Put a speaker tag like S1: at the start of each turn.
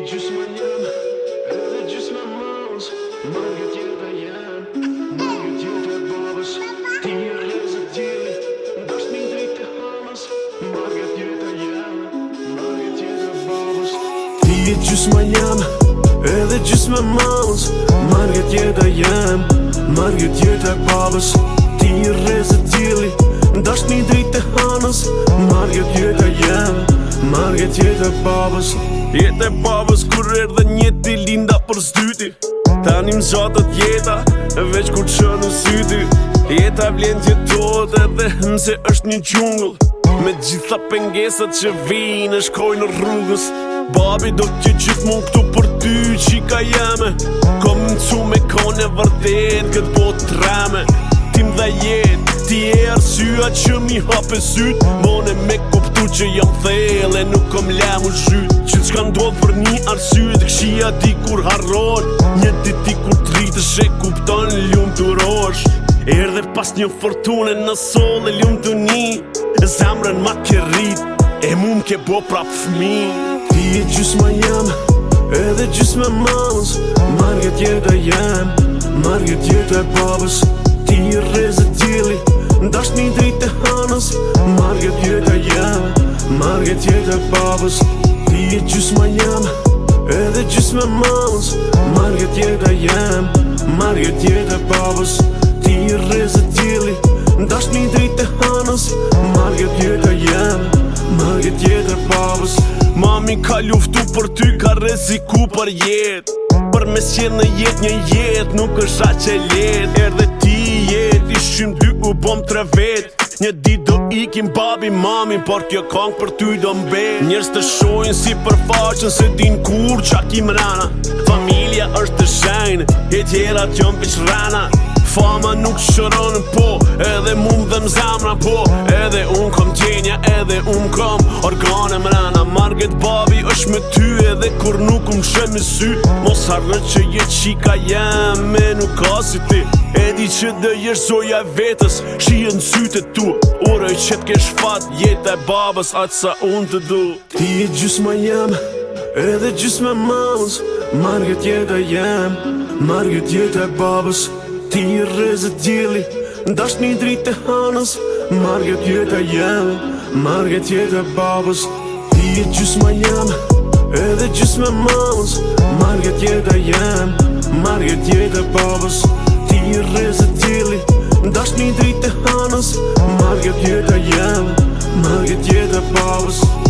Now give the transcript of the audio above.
S1: gjysma jam, edhe gjysma mos. Margët jeta jam, margët jeta babës. Ti e rrezë djeli, ndasht mi dritë e hanës. Margët jeta jam, margët jeta babës. Ti e gjysma jam, edhe gjysma mos. Margët jeta jam, margët jeta babës. Ti e rrezë djeli, ndasht mi dritë e hanës. Margët jeta jam, margët jeta babës. Jeta e babës kur erdhe njeti linda për zdyti. Tani m'zatët jeta, veç kur që në syti. Jeta vlen t'jetohet edhe nëse është një gjungull. Me gjitha pengesat që vinë e shkoj në rrugës. Babi do t'je gjithmon këtu për ty qika jeme. Kom mëcu me kone vërtet këtë botë treme. Tim dhe jet, ti e arsya që mi hape syt. Mone me kuptu që jam thell e nuk kom lem u zhyt. Që t'shka ndodh për një arsye të këshia di kur harron. Një diti kur t'rritësh e kupton ljumë të rosh. Erdhe pas një fortune në sol e ljumë të një. Zemrën ma ke rrit, e mu m'ke bo prap fmi. Ti e gjysma jam, edhe gjysma mos. Margët jeta jam, margët jeta e babës. Ti e rrezë djeli, ndasht mi dritë e hanës. Margët jeta jam, margët jeta e babës. Ti e gjysma jam, edhe gjysma mos. Margët jeta jam, margët jeta e babës. Ti e rrezë djeli, ndasht mi dritë e hanës. Margët jeta jam, margët jeta e babës. Mami ka luftu për ty, ka reziku për jet. Për me s'jen në jet një jet, nuk është aq e let. Erdhe ti jet, ishim dy u bom 3 vet. Një dit do ikim babi mami, por kjo kong për ty do mbet. Njerës të shojnë si përfaqen se din kur qa kim rana. Familja është të shenjë, e tjerat jon piqrana. Fama nuk shëron po, edhe mund dhe m'zamra po. Edhe unë kom gjenja, edhe unë kom organe mrena. Margët babi është me ty, edhe kur nuk shem i sy. Mos harrë që je qika jem, me nuk ka si ti. E di që dhe jesh zoja vetës, shien sytë tu. Uroj që t'kesh fat, jeta e babës, aq sa unë të du. Ti e gjysma jam, edhe gjysma mos. Margët jeta jam, margët jeta e babës. Ti e rrezë djeli, ndasht mi dritë e hanës. Margët jeta jam, margët jeta e babës. Ti e gjysma jam, edhe gjysma mos. Margët jeta jam, margët jeta e babës. Ti e rrezë djeli, ndasht mi dritë e hanës. Margët jeta jam, margët jeta e babës.